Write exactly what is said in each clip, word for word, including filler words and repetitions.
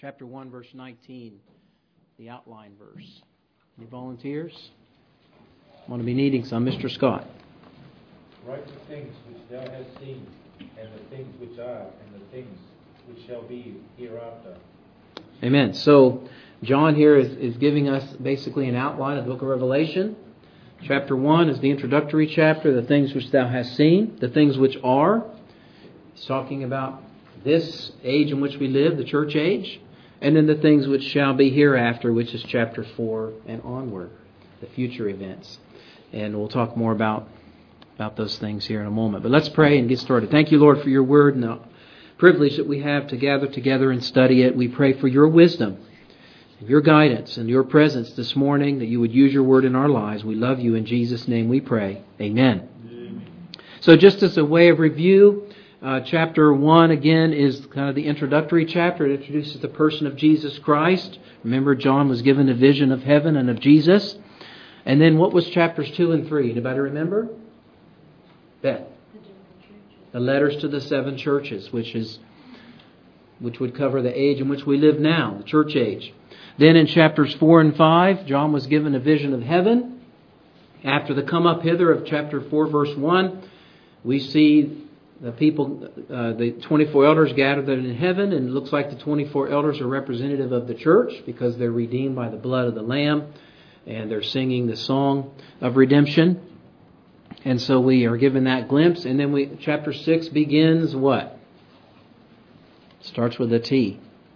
chapter one, verse nineteen, the outline verse. Any volunteers? I want to be needing some. Mister Scott. Write the things which thou hast seen, and the things which are, and the things which shall be hereafter. Amen. So John here is, is giving us basically an outline of the book of Revelation. Chapter one is the introductory chapter, the things which thou hast seen, the things which are. He's talking about this age in which we live, the church age, and then the things which shall be hereafter, which is chapter four and onward, the future events. And we'll talk more about, about those things here in a moment. But let's pray and get started. Thank you, Lord, for your word and the privilege that we have to gather together and study it. We pray for your wisdom, your guidance, and your presence this morning, that you would use your word in our lives. We love you. In Jesus' name we pray. Amen. Amen. So just as a way of review, uh, chapter one, again, is kind of the introductory chapter. It introduces the person of Jesus Christ. Remember, John was given a vision of heaven and of Jesus. And then what was chapters two and three? Anybody remember? Beth. The letters to the seven churches, which is which would cover the age in which we live now, the church age. Then in chapters four and five, John was given a vision of heaven. After the come up hither of chapter four, verse one, we see the people, uh, the twenty-four elders gathered in heaven, and it looks like the twenty-four elders are representative of the church because they're redeemed by the blood of the Lamb, and they're singing the song of redemption. And so we are given that glimpse. And then we chapter six begins what? Starts with a T.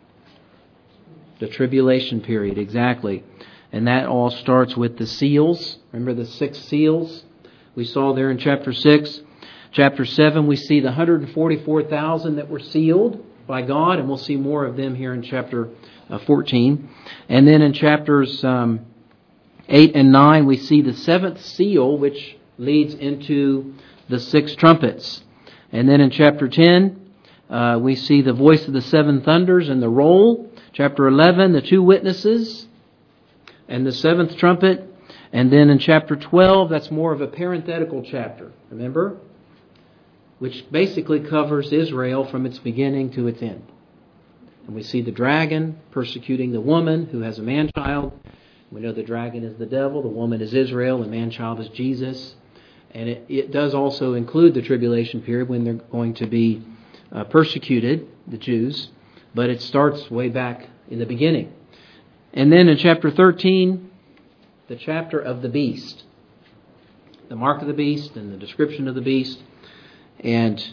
The tribulation period, exactly. And that all starts with the seals. Remember the six seals we saw there in chapter six? Chapter seven, we see the one hundred forty-four thousand that were sealed by God, and we'll see more of them here in chapter fourteen. And then in chapters um, eight and nine, we see the seventh seal, which leads into the six trumpets. And then in chapter ten, uh, we see the voice of the seven thunders and the roll. Chapter eleven, the two witnesses and the seventh trumpet. And then in chapter twelve, that's more of a parenthetical chapter, remember? Which basically covers Israel from its beginning to its end. And we see the dragon persecuting the woman who has a man-child. We know the dragon is the devil, the woman is Israel, the man-child is Jesus. And it, it does also include the tribulation period when they're going to be uh, persecuted, the Jews. But it starts way back in the beginning. And then in chapter thirteen, the chapter of the beast. The mark of the beast and the description of the beast. And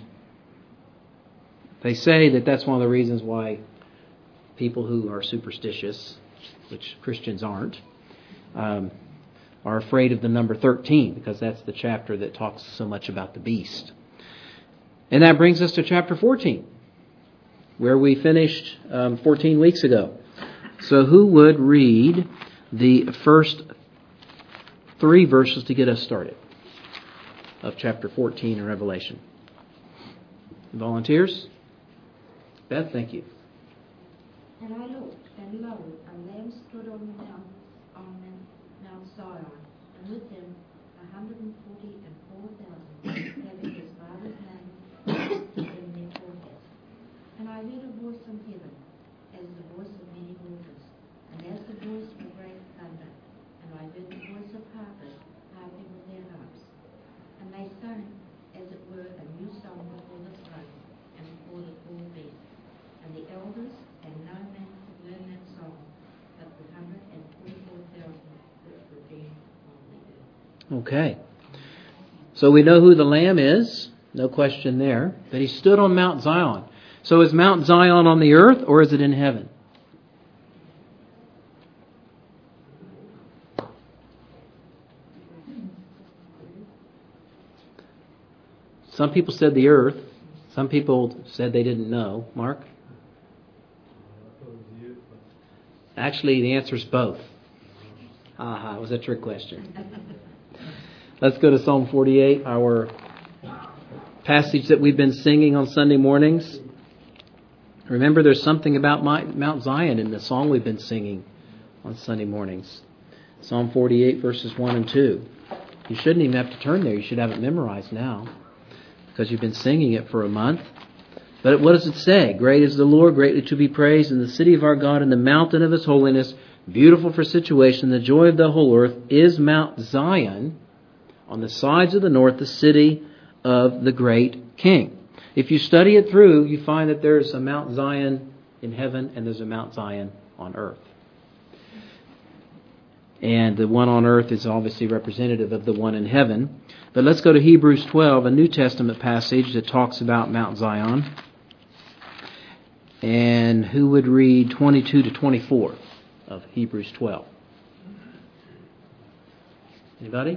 they say that that's one of the reasons why people who are superstitious, which Christians aren't, um, are afraid of the number thirteen, because that's the chapter that talks so much about the beast. And that brings us to chapter fourteen, where we finished um, fourteen weeks ago. So who would read the first three verses to get us started of chapter fourteen in Revelation? Volunteers? Beth, thank you. And I looked, and lo, a lamb stood on the mount, on Mount Zion, and with him a hundred and forty and four thousand, having his father's name in their foreheads. And I heard a voice from heaven, as the voice of many waters, and as the voice of great thunder. And I heard the voice of harpers harping with their harps. And they sang, as it were, a new song before the throne and before the four beasts. And the elders, and no man could learn that song, but the hundred and forty-four thousand that were redeemed on the earth. Okay. So we know who the Lamb is. No question there. But he stood on Mount Zion. So is Mount Zion on the earth, or is it in heaven? Some people said the earth. Some people said they didn't know. Mark? Actually, the answer is both. Aha, it was a trick question. Let's go to Psalm forty-eight, our passage that we've been singing on Sunday mornings. Remember, there's something about Mount Zion in the song we've been singing on Sunday mornings. Psalm forty-eight, verses one and two. You shouldn't even have to turn there. You should have it memorized now, because you've been singing it for a month. But what does it say? Great is the Lord, greatly to be praised in the city of our God, in the mountain of His holiness, beautiful for situation. The joy of the whole earth is Mount Zion, on the sides of the north, the city of the great King. If you study it through, you find that there's a Mount Zion in heaven and there's a Mount Zion on earth. And the one on earth is obviously representative of the one in heaven. But let's go to Hebrews twelve, a New Testament passage that talks about Mount Zion. And who would read twenty-two to twenty-four of Hebrews twelve? Anybody?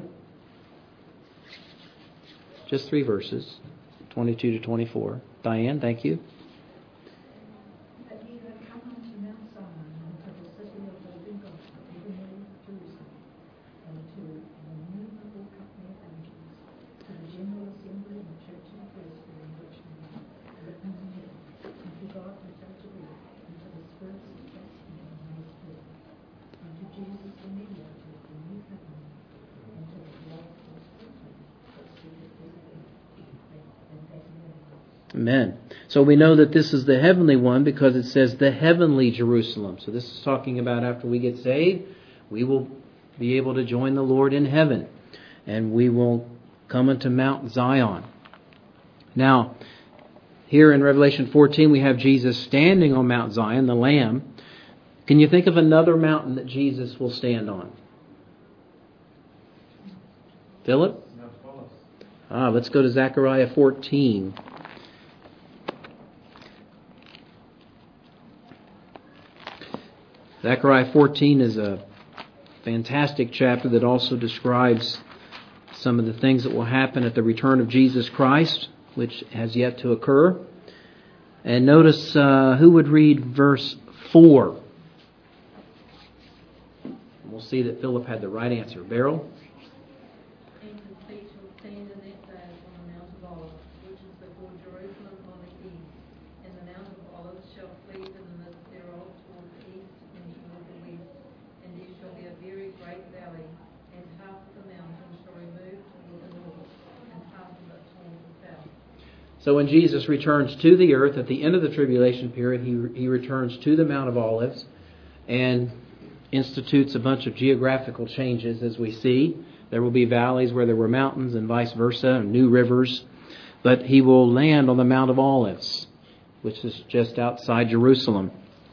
Just three verses, twenty-two to twenty-four. Diane, thank you. But ye are come unto Mount Zion, unto the city of the living God, even in Jerusalem, and to an innumerable company of angels, to the general assembly and church of the firstborn, which are written in heaven, and to God without a will, and to the spirits of blasphemy and raised dead, and to Jesus the mediator of the new covenant, and to the blood of the sprinkling that speaketh better than that of Abel. Amen. So we know that this is the heavenly one because it says the heavenly Jerusalem. So this is talking about after we get saved, we will be able to join the Lord in heaven. And we will come into Mount Zion. Now, here in Revelation fourteen, we have Jesus standing on Mount Zion, the Lamb. Can you think of another mountain that Jesus will stand on? Philip? Ah, let's go to Zechariah fourteen. Zechariah fourteen is a fantastic chapter that also describes some of the things that will happen at the return of Jesus Christ, which has yet to occur. And notice uh, who would read verse four. We'll see that Philip had the right answer. Beryl? And the feet shall stand in that day on the Mount of Olives, which is before Jerusalem on the east. And the Mount of Olives shall flee in the midst thereof toward the east and toward the west. And there shall be a very great valley, and half of the mountain shall remove toward the north, and half of it toward the south. So when Jesus returns to the earth at the end of the tribulation period, he, he returns to the Mount of Olives and institutes a bunch of geographical changes, as we see. There will be valleys where there were mountains and vice versa, and new rivers. But he will land on the Mount of Olives, which is just outside Jerusalem.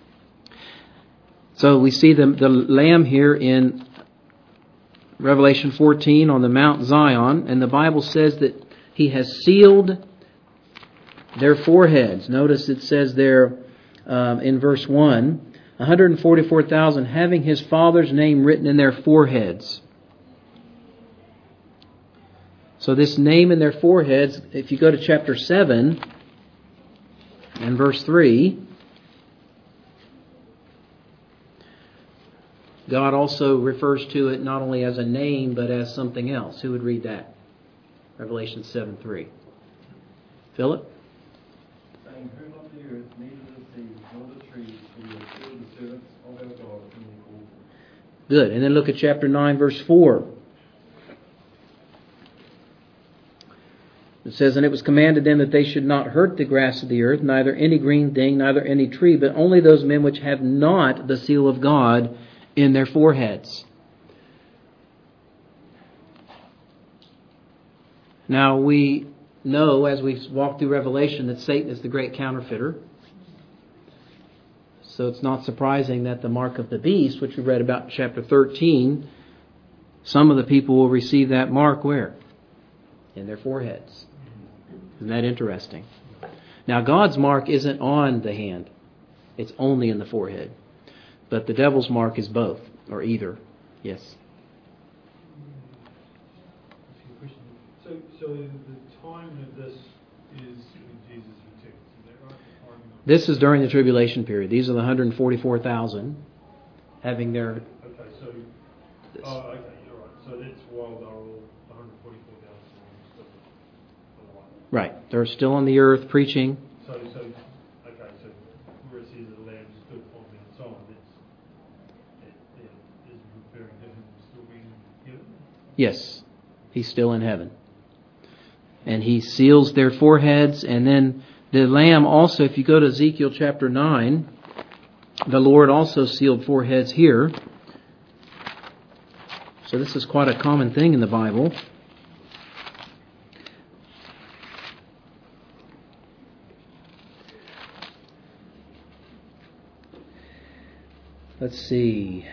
So we see the, the Lamb here in Revelation fourteen on the Mount Zion, and the Bible says that he has sealed their foreheads. Notice it says there um, in verse one, one hundred forty-four thousand having his Father's name written in their foreheads. So this name in their foreheads, if you go to chapter seven and verse three, God also refers to it not only as a name but as something else. Who would read that? Revelation seven three. Philip? Saying, who not the earth, neither the sea, nor the trees, for you have filled the servants of our God in their court. Good. And then look at chapter nine, verse four. It says, and it was commanded them that they should not hurt the grass of the earth, neither any green thing, neither any tree, but only those men which have not the seal of God in their foreheads. Now we know, as we walk through Revelation, that Satan is the great counterfeiter. So it's not surprising that the mark of the beast, which we read about in chapter thirteen, some of the people will receive that mark where? In their foreheads. Isn't that interesting? Now God's mark isn't on the hand. It's only in the forehead. But the devil's mark is both, or either. Yes. So, so the timing of this is when Jesus returns, is that right? The timing of This is during the tribulation period. These are the one hundred forty-four thousand having their... Okay, so, oh, okay, you're right. So that's while they're all one hundred forty-four thousand still alive. Right. They're still on the earth preaching. So, so, okay, so where it says the Lamb stood on Mount Zion, that's, that, that is referring to him still being given? Yes. He's still in heaven. And he seals their foreheads, and then The Lamb also, if you go to Ezekiel chapter nine, the Lord also sealed foreheads here. So this is quite a common thing in the Bible. Let's see.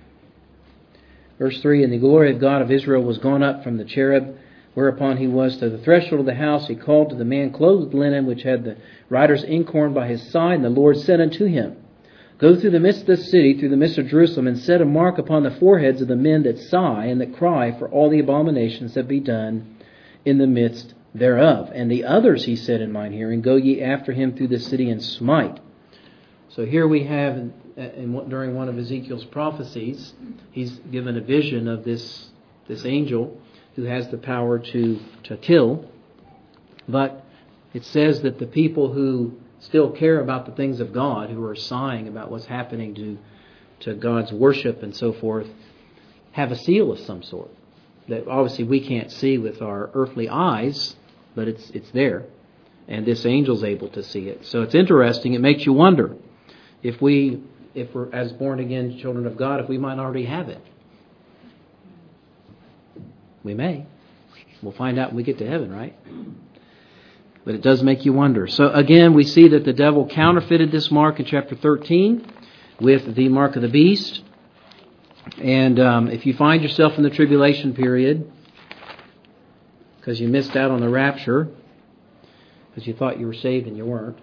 Verse three, and the glory of God of Israel was gone up from the cherub, whereupon he was to the threshold of the house. He called to the man clothed with linen, which had the writer's inkhorn by his side. And the Lord said unto him, Go through the midst of the city, through the midst of Jerusalem, and set a mark upon the foreheads of the men that sigh and that cry for all the abominations that be done in the midst thereof. And the others, he said in mine hearing, Go ye after him through the city and smite. So here we have, in, in, during one of Ezekiel's prophecies, he's given a vision of this, this angel who has the power to, to kill. But it says that the people who still care about the things of God, who are sighing about what's happening to, to God's worship and so forth, have a seal of some sort that obviously we can't see with our earthly eyes, but it's it's there. And this angel's able to see it. So it's interesting. It makes you wonder if we, if we're as born again children of God, if we might already have it. We may. We'll find out when we get to heaven, right? But it does make you wonder. So again, we see that the devil counterfeited this mark in chapter thirteen with the mark of the beast. And um, if you find yourself in the tribulation period because you missed out on the rapture, because you thought you were saved and you weren't,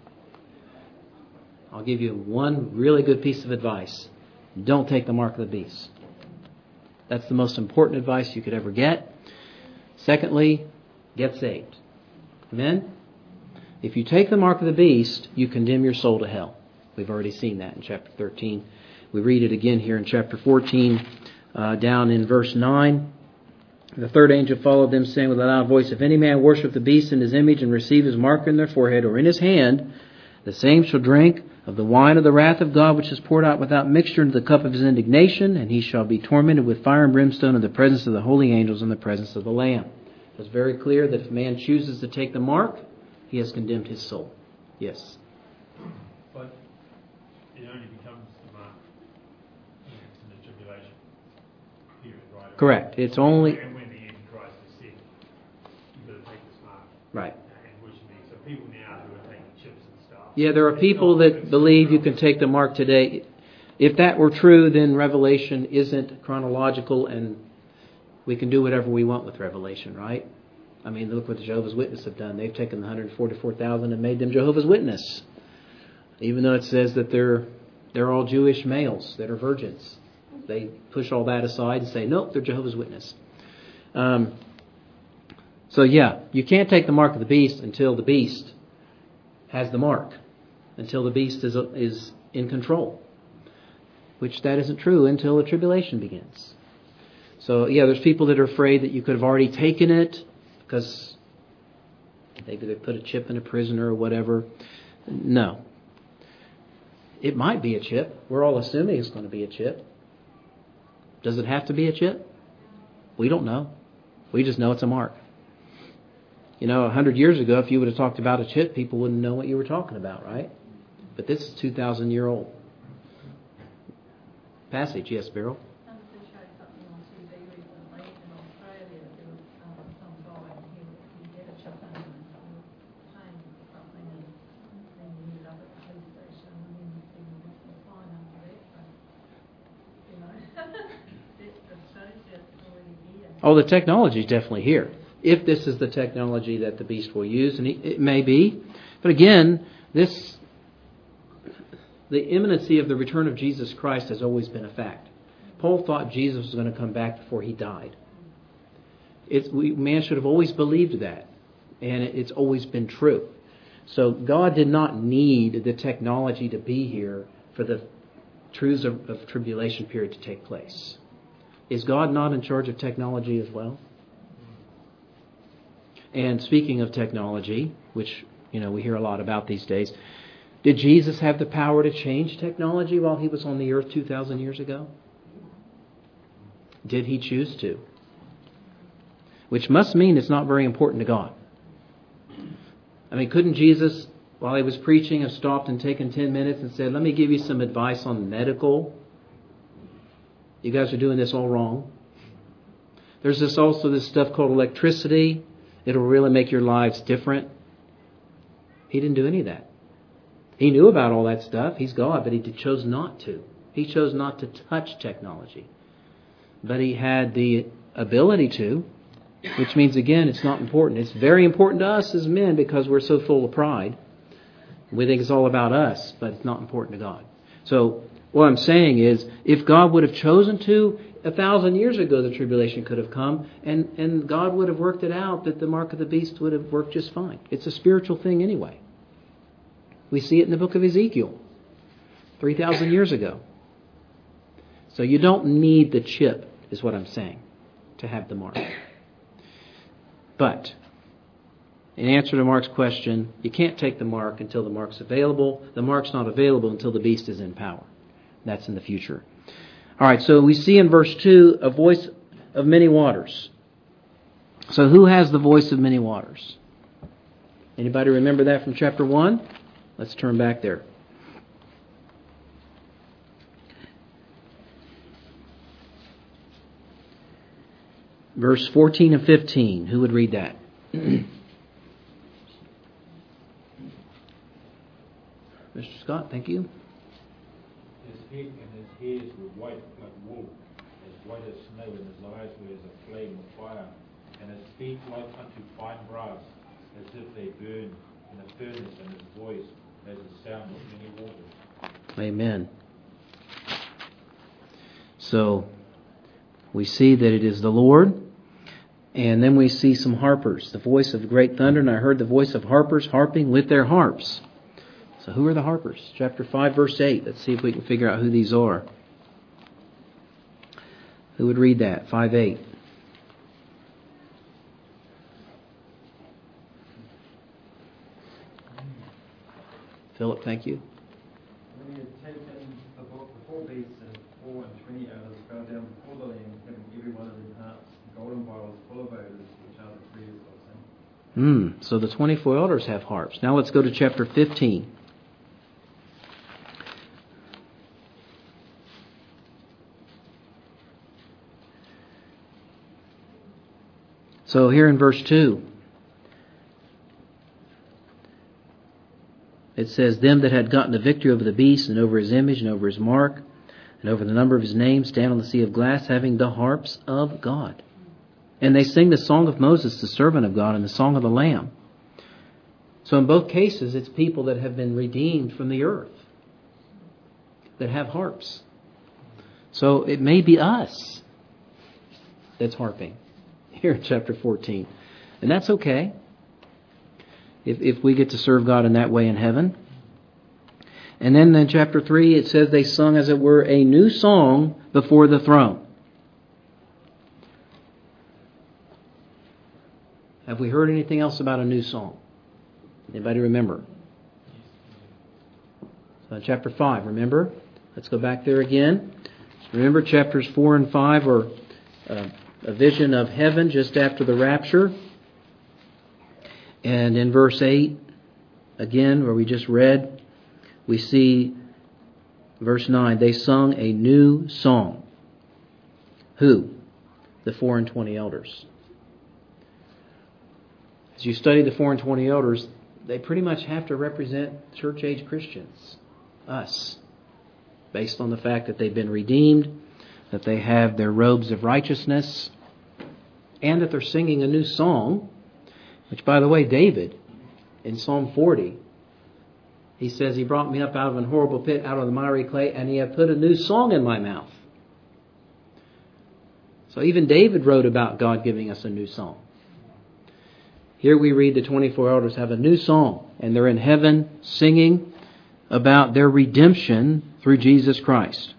I'll give you one really good piece of advice. Don't take the mark of the beast. That's the most important advice you could ever get. Secondly, get saved. Amen? If you take the mark of the beast, you condemn your soul to hell. We've already seen that in chapter thirteen. We read it again here in chapter fourteen, uh, down in verse nine. The third angel followed them, saying with a loud voice, If any man worship the beast in his image and receive his mark in their forehead or in his hand, the same shall drink of the wine of the wrath of God, which is poured out without mixture into the cup of his indignation, and he shall be tormented with fire and brimstone in the presence of the holy angels and the presence of the Lamb. It's very clear that if a man chooses to take the mark, he has condemned his soul. Yes. But it only becomes the mark in the tribulation period, right? Correct. It's only... And when the Antichrist is sick, you've got to take this mark. Right. And worship me. So people now who are taking chips and stuff... Yeah, there are people that believe you can take the mark today. If that were true, then Revelation isn't chronological and we can do whatever we want with Revelation, right? I mean, look what the Jehovah's Witnesses have done. They've taken the one hundred forty-four thousand and made them Jehovah's Witnesses. Even though it says that they're they're all Jewish males that are virgins. They push all that aside and say, nope, they're Jehovah's Witnesses. Um, so yeah, you can't take the mark of the beast until the beast has the mark. Until the beast is is in control. Which that isn't true until the tribulation begins. So yeah, there's people that are afraid that you could have already taken it because maybe they put a chip in a prisoner or whatever. No. It might be a chip. We're all assuming it's going to be a chip. Does it have to be a chip? We don't know. We just know it's a mark. You know, a hundred years ago, if you would have talked about a chip, people wouldn't know what you were talking about, right? But this is two thousand year old passage. Yes, Beryl? I was going to show something on T V recently in Australia. There was um, some guy, he, he did a chip in and pain or something, and then he ended up at the police station, and then he was the fine after that. But, you know, it, the show's just already here. Oh, the technology is definitely here. If this is the technology that the beast will use, and it may be. But again, this... the imminency of the return of Jesus Christ has always been a fact. Paul thought Jesus was going to come back before he died. It's, we, man should have always believed that. And it, it's always been true. So God did not need the technology to be here for the truths of, of tribulation period to take place. Is God not in charge of technology as well? And speaking of technology, which you know we hear a lot about these days, did Jesus have the power to change technology while he was on the earth two thousand years ago? Did he choose to? Which must mean it's not very important to God. I mean, couldn't Jesus, while he was preaching, have stopped and taken ten minutes and said, let me give you some advice on medical? You guys are doing this all wrong. There's this also this stuff called electricity. It'll really make your lives different. He didn't do any of that. He knew about all that stuff. He's God, but he chose not to. He chose not to touch technology. But he had the ability to, which means, again, it's not important. It's very important to us as men because we're so full of pride. We think it's all about us, but it's not important to God. So what I'm saying is, if God would have chosen to, a thousand years ago the tribulation could have come, and, and God would have worked it out that the mark of the beast would have worked just fine. It's a spiritual thing anyway. We see it in the book of Ezekiel, three thousand years ago. So you don't need the chip, is what I'm saying, to have the mark. But, in answer to Mark's question, you can't take the mark until the mark's available. The mark's not available until the beast is in power. That's in the future. All right, so we see in verse two a voice of many waters. So who has the voice of many waters? Anybody remember that from chapter one? Let's turn back there. Verse fourteen and fifteen. Who would read that? Mister Scott, thank you. His head and his hairs were white like wool, as white as snow, and his eyes were as a flame of fire, and his feet like unto fine brass, as if they burn in a furnace, and his voice as the sound of many waters. Amen. So, we see that it is the Lord, and then we see some harpers, the voice of great thunder, and I heard the voice of harpers harping with their harps. So who are the harpers? Chapter five, verse eight. Let's see if we can figure out who these are. Who would read that? five eight. Philip, thank you. When he had taken the book, the four beasts and four and twenty elders fell down before the Lamb, having every one of them harps, golden vials full of odors, which are the prayers of saints. Hmm. So the twenty-four elders have harps. Now let's go to chapter fifteen. So here in verse two, it says, them that had gotten the victory over the beast and over his image and over his mark and over the number of his name stand on the sea of glass having the harps of God. And they sing the song of Moses, the servant of God, and the song of the Lamb. So in both cases, it's people that have been redeemed from the earth that have harps. So it may be us that's harping here in chapter fourteen. And that's okay if if we get to serve God in that way in heaven. And then in chapter three, it says they sung, as it were, a new song before the throne. Have we heard anything else about a new song? Anybody remember? So in chapter five, remember? Let's go back there again. Remember, chapters four and five are uh, a vision of heaven just after the rapture. And in verse eight, again, where we just read, we see verse nine, they sung a new song. Who? The four and twenty elders. As you study the four and twenty elders, they pretty much have to represent church-age Christians, us, based on the fact that they've been redeemed, that they have their robes of righteousness, and that they're singing a new song, which, by the way, David, in Psalm forty, he says, he brought me up out of an horrible pit, out of the miry clay, and he hath put a new song in my mouth. So even David wrote about God giving us a new song. Here we read the twenty-four elders have a new song, and they're in heaven singing about their redemption through Jesus Christ.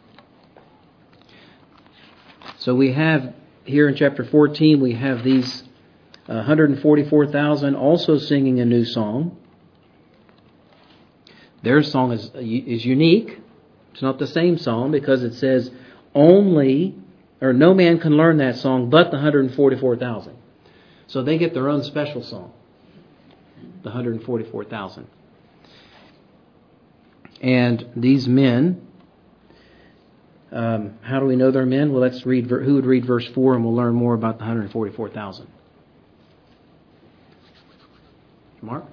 So we have, here in chapter fourteen, we have these one hundred forty-four thousand also singing a new song. Their song is, is unique. It's not the same song because it says only, or no man can learn that song but the one hundred forty-four thousand. So they get their own special song. the one hundred forty-four thousand. And these men, um, how do we know they're men? Well, let's read, who would read verse four, and we'll learn more about the one hundred forty-four thousand. Mark?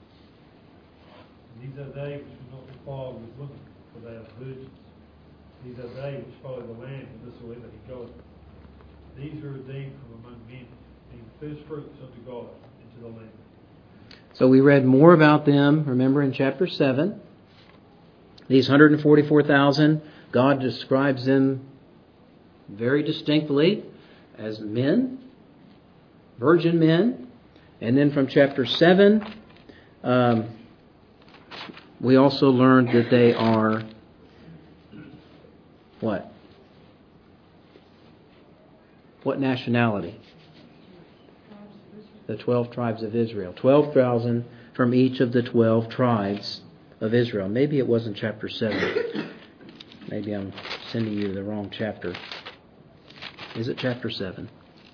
These are they which will not defile with women, for they are virgins. These are they which follow the Lamb whithersoever he goeth. These are redeemed from among men, being first fruits unto God and to the Lamb. So we read more about them, remember, in chapter seven. These one hundred forty-four thousand, God describes them very distinctly as men, virgin men. And then from chapter seven, um, we also learned that they are what? What nationality? The twelve tribes of Israel. twelve thousand from each of the twelve tribes of Israel. Maybe it wasn't chapter seven. Maybe I'm sending you to the wrong chapter. Is it chapter seven?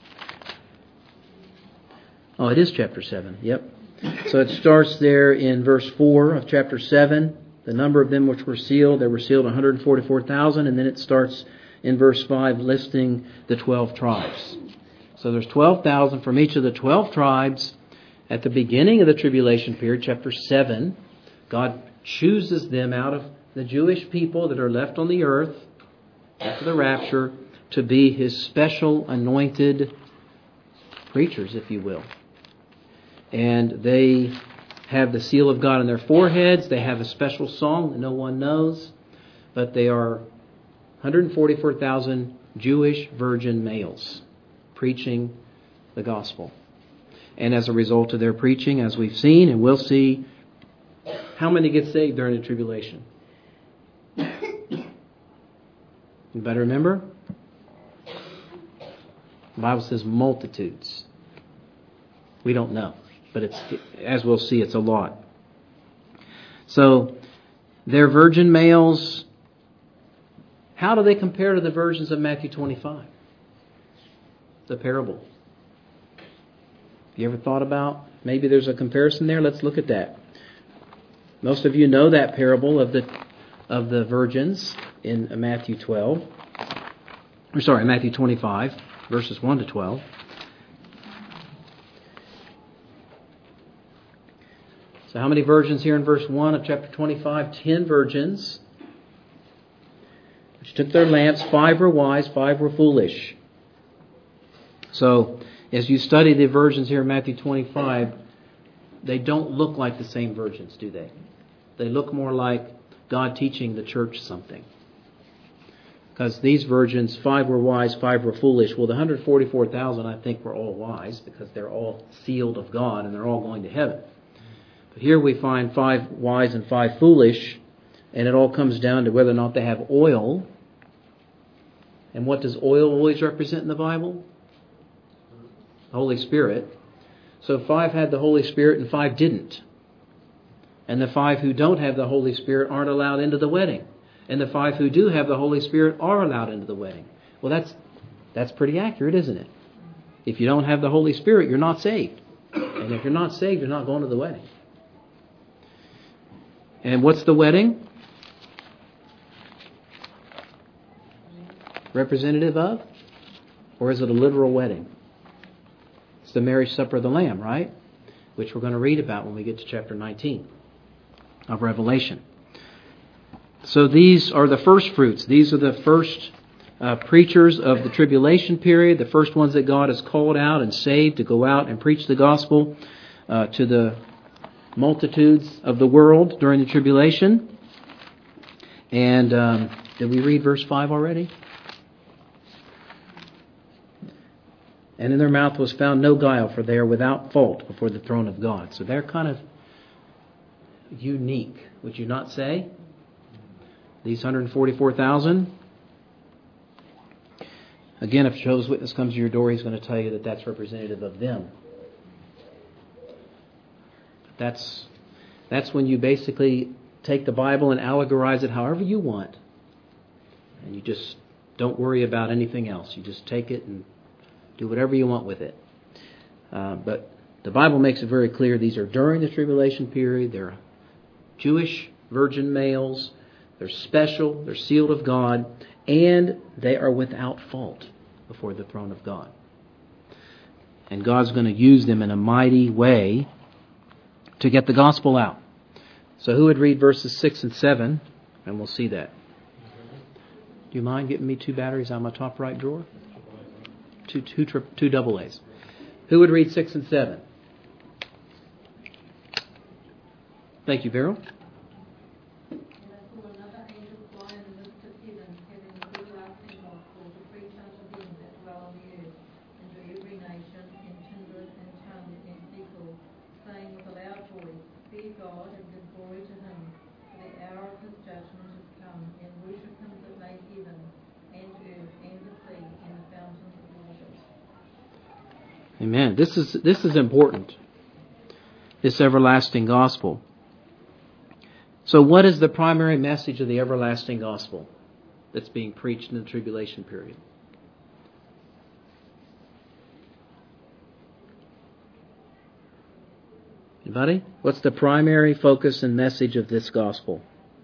Oh, it is chapter seven. Yep. So it starts there in verse four of chapter seven. The number of them which were sealed, there were sealed one hundred forty-four thousand. And then it starts in verse five listing the twelve tribes. So there's twelve thousand from each of the twelve tribes at the beginning of the tribulation period, chapter seven. God chooses them out of the Jewish people that are left on the earth after the rapture to be His special anointed preachers, if you will. And they have the seal of God on their foreheads. They have a special song that no one knows. But they are one hundred forty-four thousand Jewish virgin males preaching the gospel. And as a result of their preaching, as we've seen and will see, how many get saved during the tribulation? You better remember? The Bible says multitudes. We don't know. But it's, as we'll see, it's a lot. So, they're virgin males. How do they compare to the virgins of Matthew twenty-five? The parable. You ever thought about, maybe there's a comparison there? Let's look at that. Most of you know that parable of the of the virgins in Matthew twelve. Or sorry, Matthew twenty-five, verses one to twelve. So how many virgins here in verse one of chapter twenty-five? Ten virgins, which took their lamps. Five were wise, five were foolish. So, as you study the virgins here in Matthew twenty-five, they don't look like the same virgins, do they? They look more like God teaching the church something. Because these virgins, five were wise, five were foolish. Well, the one hundred forty-four thousand, I think, were all wise because they're all sealed of God and they're all going to heaven. But here we find five wise and five foolish, and it all comes down to whether or not they have oil. And what does oil always represent in the Bible? The Holy Spirit. So five had the Holy Spirit and five didn't. And the five who don't have the Holy Spirit aren't allowed into the wedding. And the five who do have the Holy Spirit are allowed into the wedding. Well, that's that's pretty accurate, isn't it? If you don't have the Holy Spirit, you're not saved. And if you're not saved, you're not going to the wedding. And what's the wedding representative of? Or is it a literal wedding? It's the marriage supper of the Lamb, right? Which we're going to read about when we get to chapter nineteen of Revelation. So these are the first fruits. These are the first uh, preachers of the tribulation period, the first ones that God has called out and saved to go out and preach the gospel uh, to the multitudes of the world during the tribulation. And um, did we read verse five already? And in their mouth was found no guile, for they are without fault before the throne of God. So they're kind of unique, would you not say? These one hundred forty-four thousand. Again, if Jehovah's Witness comes to your door, he's going to tell you that that's representative of them. That's that's when you basically take the Bible and allegorize it however you want. And you just don't worry about anything else. You just take it and do whatever you want with it. Uh, but The Bible makes it very clear these are during the tribulation period. They're Jewish virgin males. They're special. They're sealed of God. And they are without fault before the throne of God. And God's going to use them in a mighty way to get the gospel out. So who would read verses six and seven? And we'll see that. Do you mind getting me two batteries out of my top right drawer? Two, two, tri- two double A's. Who would read six and seven? Thank you, Vero. And I saw another angel fly in the midst of heaven, having the everlasting gospel to preach unto them that dwell on the earth, and to every nation, and kindred, and tongue, and people, saying with a loud voice, Fear God, and give glory to him, for the hour of his judgment is come, and worship him that made heaven, and earth, and the sea, and the fountains of waters. Amen. This is this is important. This everlasting gospel. So what is the primary message of the everlasting gospel that's being preached in the tribulation period? Anybody? What's the primary focus and message of this gospel?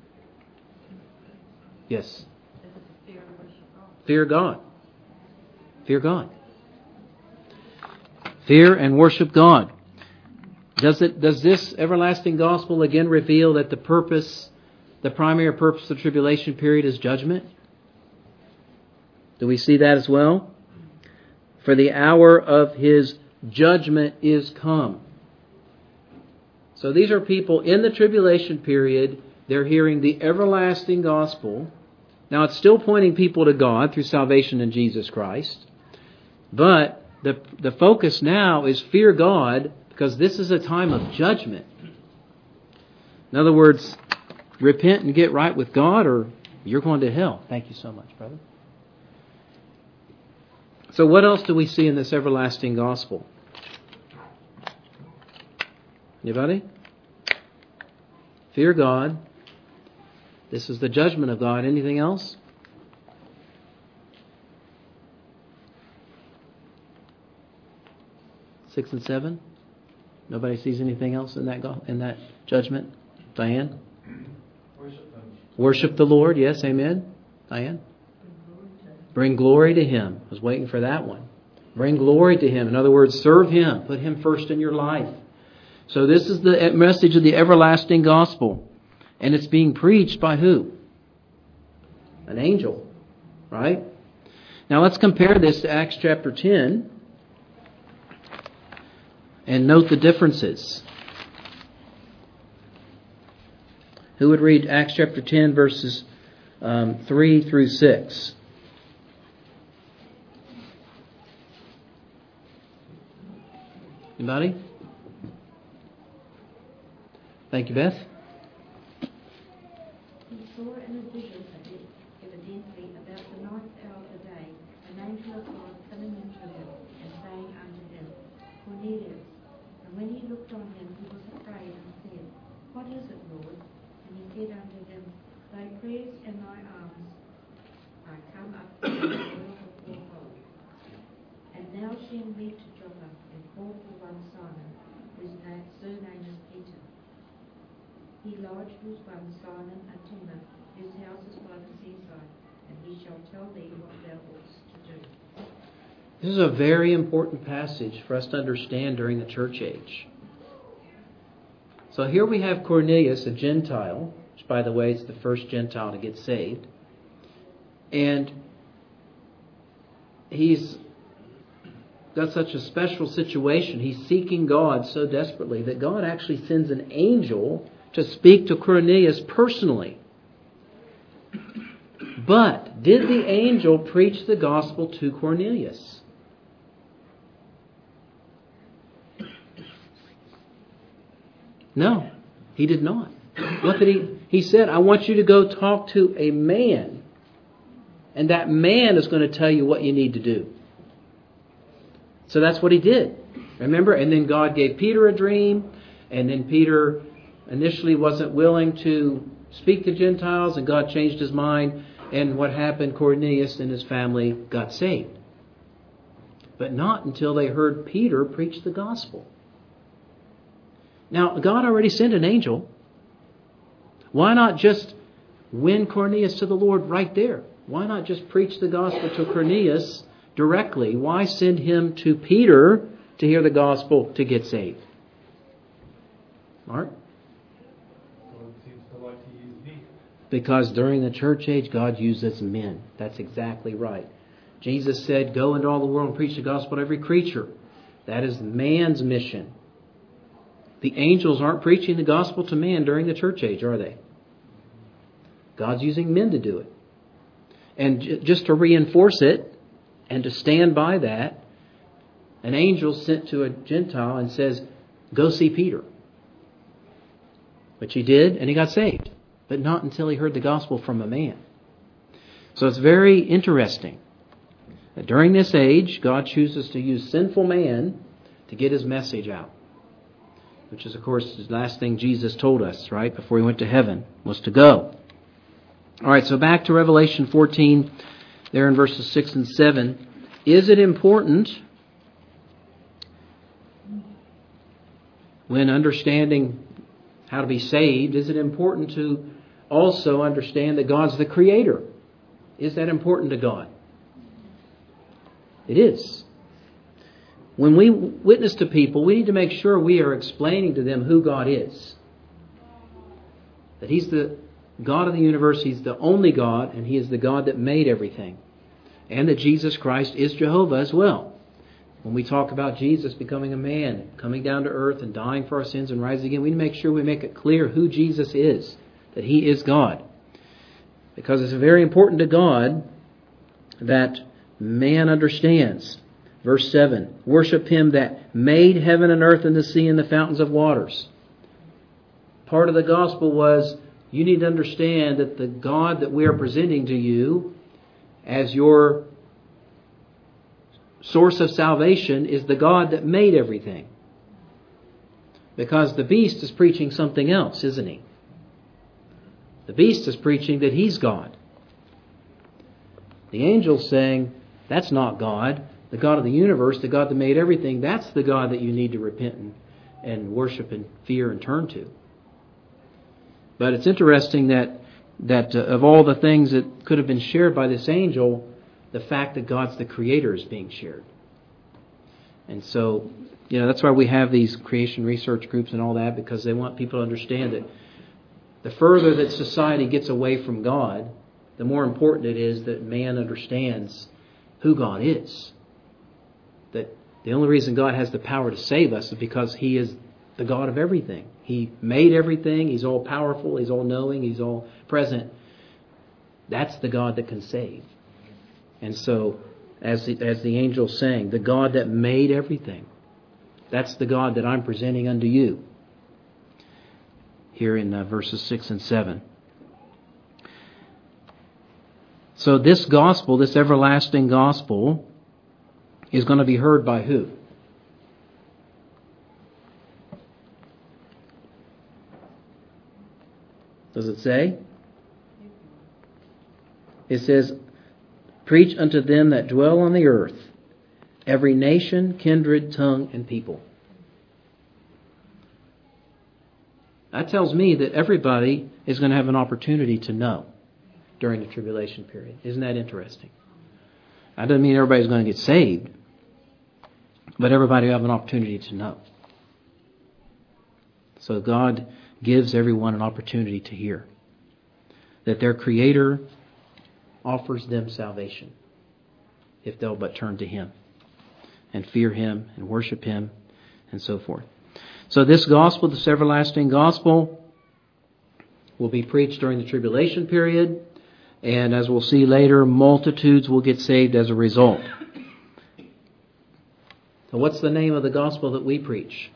Yes. Fear God. Fear God. Fear and worship God. Does it? Does this everlasting gospel again reveal that the purpose, the primary purpose of the tribulation period is judgment? Do we see that as well? For the hour of his judgment is come. So these are people in the tribulation period. They're hearing the everlasting gospel. Now it's still pointing people to God through salvation in Jesus Christ. But the the focus now is fear God, because this is a time of judgment. In other words, repent and get right with God, or you're going to hell. Thank you so much, brother. So what else do we see in this everlasting gospel? Anybody? Fear God. This is the judgment of God. Anything else? Six and seven? Nobody sees anything else in that go- in that judgment? Diane? Worship him. Worship the Lord. Yes, amen. Diane? Bring glory to Him. I was waiting for that one. Bring glory to Him. In other words, serve Him. Put Him first in your life. So this is the message of the everlasting gospel. And it's being preached by who? An angel. Right? Now let's compare this to Acts chapter ten. And note the differences. Who would read Acts chapter ten, verses um, three through six? Anybody? Thank you, Beth. He saw in a vision, evidently about the ninth hour of the day, an angel of God coming unto him, and saying unto him, Cornelius. And when he looked on him, he was afraid, and said, What is it, Lord? And he said unto him, Thy prayers and thy alms are come up to the Lord before God. And thou send me to Joppa, and call for one Simon, whose name, surname is Peter. He lodged with one Simon a tinner, whose house is by the seaside, and he shall tell thee what thou oughtest to do. This is a very important passage for us to understand during the church age. So here we have Cornelius, a Gentile, which by the way is the first Gentile to get saved. And he's got such a special situation. He's seeking God so desperately that God actually sends an angel to speak to Cornelius personally. But did the angel preach the gospel to Cornelius? No, he did not. What did he? He said, I want you to go talk to a man, and that man is going to tell you what you need to do. So that's what he did. Remember? And then God gave Peter a dream, and then Peter initially wasn't willing to speak to Gentiles, and God changed his mind, and what happened? Cornelius and his family got saved. But not until they heard Peter preach the gospel. Now, God already sent an angel. Why not just win Cornelius to the Lord right there? Why not just preach the gospel to Cornelius directly? Why send him to Peter to hear the gospel to get saved? Mark? God seems to like to use men. Because during the church age, God uses men. That's exactly right. Jesus said, go into all the world and preach the gospel to every creature. That is man's mission. The angels aren't preaching the gospel to man during the church age, are they? God's using men to do it. And j- just to reinforce it and to stand by that, an angel sent to a Gentile and says, go see Peter. Which he did, and he got saved. But not until he heard the gospel from a man. So it's very interesting that during this age, God chooses to use sinful man to get his message out. Which is, of course, the last thing Jesus told us, right, before he went to heaven, was to go. All right, so back to Revelation fourteen, there in verses six and seven. Is it important, when understanding how to be saved, is it important to also understand that God's the Creator? Is that important to God? It is. When we witness to people, we need to make sure we are explaining to them who God is. That He's the God of the universe, He's the only God, and He is the God that made everything. And that Jesus Christ is Jehovah as well. When we talk about Jesus becoming a man, coming down to earth and dying for our sins and rising again, we need to make sure we make it clear who Jesus is. That He is God. Because it's very important to God that man understands. Verse seven, worship Him that made heaven and earth and the sea and the fountains of waters. Part of the gospel was, you need to understand that the God that we are presenting to you as your source of salvation is the God that made everything. Because the beast is preaching something else, isn't he? The beast is preaching that he's God. The angel's saying, that's not God. The God of the universe, the God that made everything, that's the God that you need to repent and, and worship and fear and turn to. But it's interesting that that uh, of all the things that could have been shared by this angel, the fact that God's the Creator is being shared. And so, you know, that's why we have these creation research groups and all that, because they want people to understand that the further that society gets away from God, the more important it is that man understands who God is. That the only reason God has the power to save us is because He is the God of everything. He made everything. He's all powerful. He's all knowing. He's all present. That's the God that can save. And so, as the, as the angel's saying, the God that made everything, that's the God that I'm presenting unto you. Here in uh, verses six and seven. So this gospel, this everlasting gospel, is going to be heard by who? Does it say? It says, preach unto them that dwell on the earth, every nation, kindred, tongue, and people. That tells me that everybody is going to have an opportunity to know during the tribulation period. Isn't that interesting? That doesn't mean everybody's going to get saved, but everybody will have an opportunity to know. So God gives everyone an opportunity to hear that their Creator offers them salvation if they'll but turn to Him and fear Him and worship Him and so forth. So this gospel, this everlasting gospel, will be preached during the tribulation period, and as we'll see later, multitudes will get saved as a result. So what's the name of the gospel that we preach?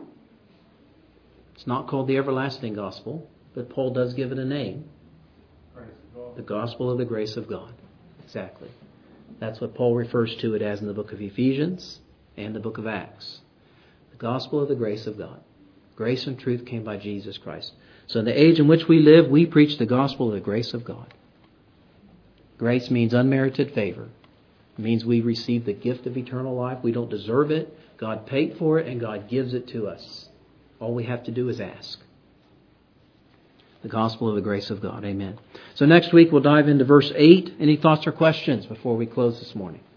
It's not called the everlasting gospel, but Paul does give it a name. The gospel of the grace of God. Exactly. That's what Paul refers to it as in the book of Ephesians and the book of Acts. The gospel of the grace of God. Grace and truth came by Jesus Christ. So in the age in which we live, we preach the gospel of the grace of God. Grace means unmerited favor. It means we receive the gift of eternal life. We don't deserve it. God paid for it and God gives it to us. All we have to do is ask. The gospel of the grace of God. Amen. So next week we'll dive into verse eight. Any thoughts or questions before we close this morning?